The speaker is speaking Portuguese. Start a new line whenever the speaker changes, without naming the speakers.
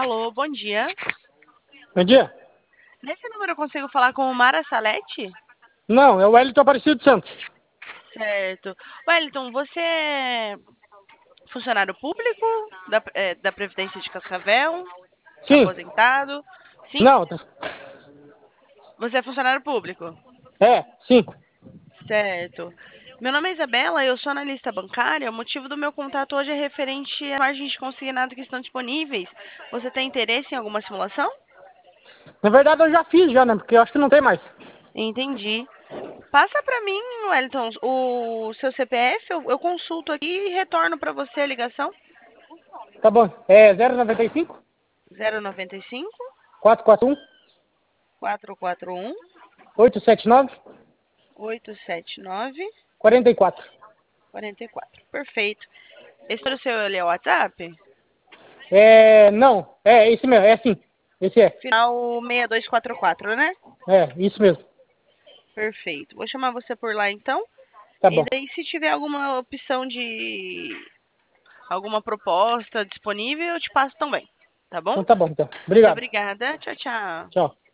Alô, bom dia.
Bom dia.
Nesse número eu consigo falar com o Mara Salete?
Não, é o Wellington Aparecido Santos.
Certo. Wellington, você é funcionário público da Previdência de Cascavel?
Sim.
Aposentado? Sim?
Não,
Você é funcionário público?
sim.
Certo. Meu nome é Isabela, eu sou analista bancária. O motivo do meu contato hoje é referente a margens de consignado que estão disponíveis. Você tem interesse em alguma simulação?
Na verdade eu já fiz já, né? Porque eu acho que não tem mais.
Entendi. Passa para mim, Wellington, o seu CPF, eu consulto aqui e retorno para você a ligação.
Tá bom. É 095
095
441
441
879
879
44.
44. Perfeito. Esse é o seu ali é o WhatsApp?
Não. É esse mesmo. É sim. Esse é.
Final 6244, né?
É, isso mesmo.
Perfeito. Vou chamar você por lá então.
Tá
E
bom.
daí, se tiver alguma opção de alguma proposta disponível, eu te passo também. Tá bom?
Então tá bom, então.
Muito
Obrigado.
obrigada. Tchau, tchau.
Tchau.